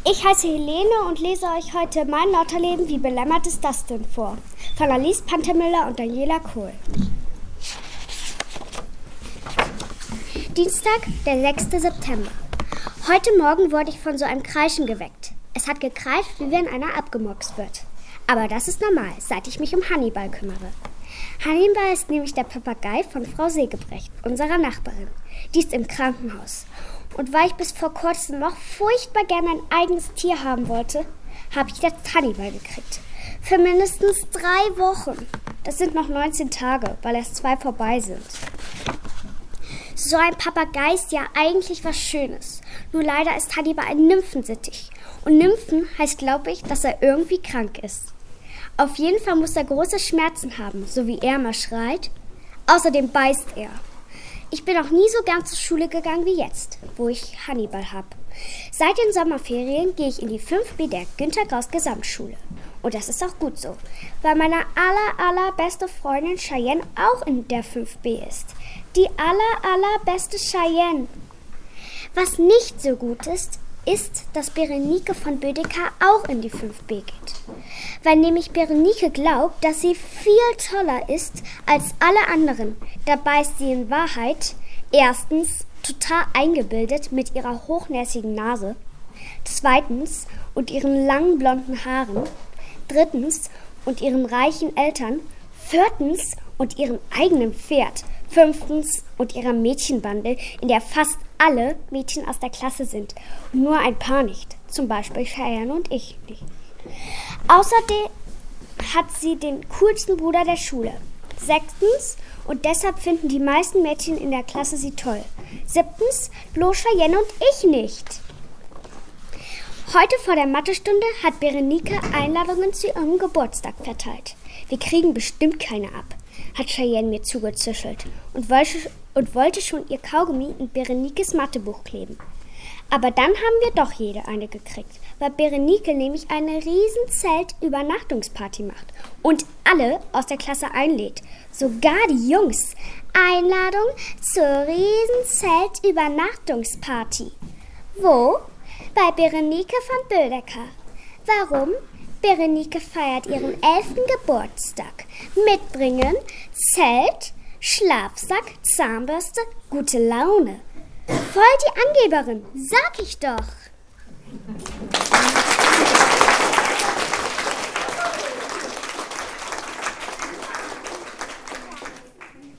Ich heiße Helene und lese euch heute Mein Lotterleben, wie belämmert ist das denn vor? Von Alice Pantermüller und Daniela Kohl. Dienstag, der 6. September. Heute Morgen wurde ich von so einem Kreischen geweckt. Es hat gekreischt, wie wenn einer abgemurkst wird. Aber das ist normal, seit ich mich um Hannibal kümmere. Hannibal ist nämlich der Papagei von Frau Segebrecht, unserer Nachbarin. Die ist im Krankenhaus. Und weil ich bis vor kurzem noch furchtbar gerne ein eigenes Tier haben wollte, habe ich jetzt Hannibal gekriegt. Für mindestens 3 Wochen. Das sind noch 19 Tage, weil erst 2 vorbei sind. So ein Papagei ist ja eigentlich was Schönes. Nur leider ist Hannibal ein Nymphensittich. Und Nymphen heißt, glaube ich, dass er irgendwie krank ist. Auf jeden Fall muss er große Schmerzen haben, so wie er mal schreit. Außerdem beißt er. Ich bin auch nie so gern zur Schule gegangen wie jetzt, wo ich Hannibal habe. Seit den Sommerferien gehe ich in die 5B der Günter Graus Gesamtschule. Und das ist auch gut so, weil meine allerbeste Freundin Cheyenne auch in der 5B ist. Die allerbeste Cheyenne. Was nicht so gut ist, dass Berenike von Bödecker auch in die 5B geht. Weil nämlich Berenike glaubt, dass sie viel toller ist als alle anderen. Dabei ist sie in Wahrheit erstens total eingebildet mit ihrer hochnäsigen Nase, zweitens und ihren langen blonden Haaren, drittens und ihren reichen Eltern, viertens und ihrem eigenen Pferd, fünftens und ihrer Mädchenbande, in der fast alle Mädchen aus der Klasse sind und nur ein paar nicht, zum Beispiel Cheyenne und ich nicht. Außerdem hat sie den coolsten Bruder der Schule. Sechstens, und deshalb finden die meisten Mädchen in der Klasse sie toll. Siebtens, bloß Cheyenne und ich nicht. Heute vor der Mathestunde hat Berenike Einladungen zu ihrem Geburtstag verteilt. Wir kriegen bestimmt keine ab, hat Cheyenne mir zugezischelt und wollte schon ihr Kaugummi in Berenikes Mathebuch kleben. Aber dann haben wir doch jede eine gekriegt, weil Berenike nämlich eine riesen Zelt-Übernachtungsparty macht und alle aus der Klasse einlädt, sogar die Jungs. Einladung zur riesen Zelt-Übernachtungsparty. Wo? Bei Berenike von Bödecker. Warum? Berenike feiert ihren 11. Geburtstag. Mitbringen, Zelt, Schlafsack, Zahnbürste, gute Laune. Voll die Angeberin, sag ich doch.